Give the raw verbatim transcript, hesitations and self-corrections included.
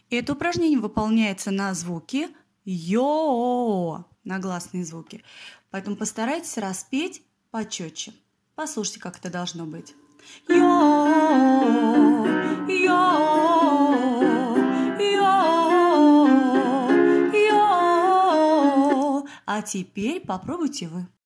Это упражнение выполняется на звуки «ё», на гласные звуки. Поэтому постарайтесь распеть почетче. Послушайте, как это должно быть. Ё, ё, ё, ё. А теперь попробуйте вы.